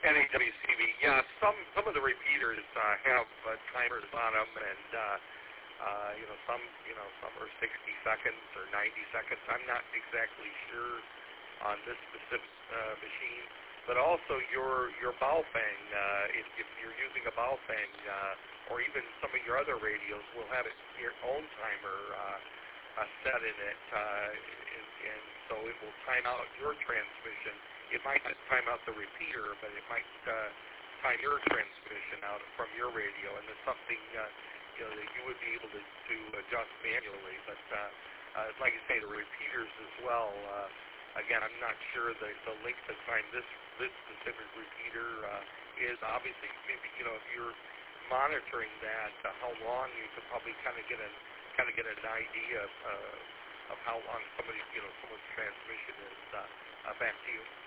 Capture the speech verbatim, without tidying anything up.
N A W C B. Yeah, some some of the repeaters uh, have uh, timers on them, and uh, uh, you know some you know some are sixty seconds or ninety seconds. I'm not exactly sure on this specific uh, machine, but also your your Baofeng, uh, if, if you're using a Baofeng, uh, or even some of your other radios, will have its your own timer uh, uh, set in it, uh, and, and so it will time out your transmission. It might not time out the repeater, but it might uh, time your transmission out from your radio, and it's something uh, you know that you would be able to, to adjust manually. But uh, uh, like I say, the repeaters as well. Uh, again, I'm not sure the the length of time this this specific repeater uh, is. Obviously, maybe you know if you're monitoring that, uh, how long you could probably kind of get a kind of get an idea of, uh, of how long somebody you know someone's transmission is. Uh, uh, back to you.